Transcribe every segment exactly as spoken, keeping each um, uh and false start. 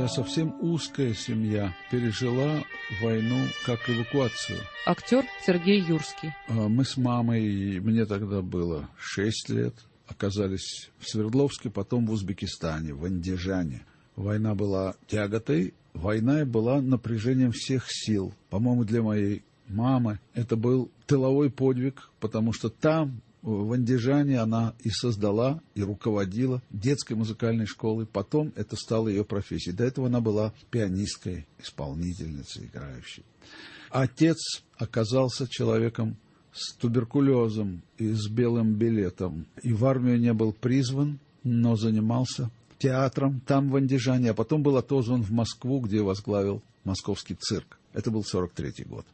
моя совсем узкая семья пережила войну как эвакуацию. Актер Сергей Юрский. Мы с мамой, мне тогда было шесть лет, оказались в Свердловске, потом в Узбекистане, в Андижане. Война была тяготой, война была напряжением всех сил. По-моему, для моей мамы это был тыловой подвиг, потому что там, в Андижане, она и создала, и руководила детской музыкальной школой. Потом это стало ее профессией. До этого она была пианисткой, исполнительницей, играющей. Отец оказался человеком с туберкулезом и с белым билетом. И в армию не был призван, но занимался театром там, в Андижане. А потом был отозван в Москву, где возглавил московский цирк. Это был сорок третий год.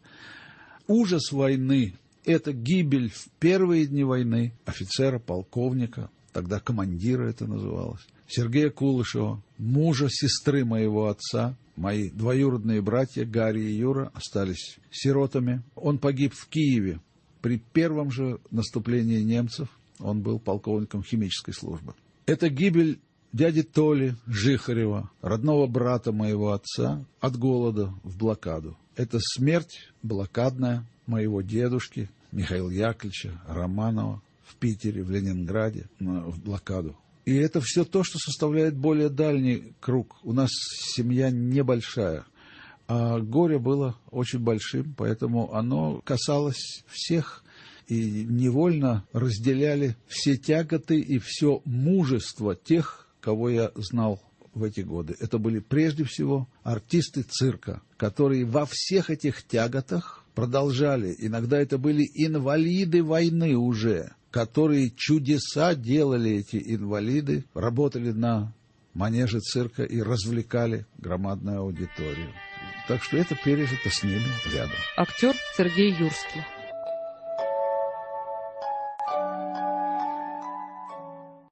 Ужас войны — это гибель в первые дни войны офицера, полковника, тогда командира это называлось, Сергея Кулышева, мужа сестры моего отца. Мои двоюродные братья Гарри и Юра остались сиротами. Он погиб в Киеве. При первом же наступлении немцев он был полковником химической службы. Это гибель дяди Толи Жихарева, родного брата моего отца, от голода в блокаду. Это смерть блокадная моего дедушки Михаила Яковлевича Романова в Питере, в Ленинграде, в блокаду. И это все то, что составляет более дальний круг. У нас семья небольшая, а горе было очень большим, поэтому оно касалось всех, и невольно разделяли все тяготы и все мужество тех, кого я знал в эти годы. Это были прежде всего артисты цирка, которые во всех этих тяготах продолжали. Иногда это были инвалиды войны уже, которые чудеса делали, эти инвалиды, работали на манеже цирка и развлекали громадную аудиторию. Так что это пережито с ними рядом. Актер Сергей Юрский.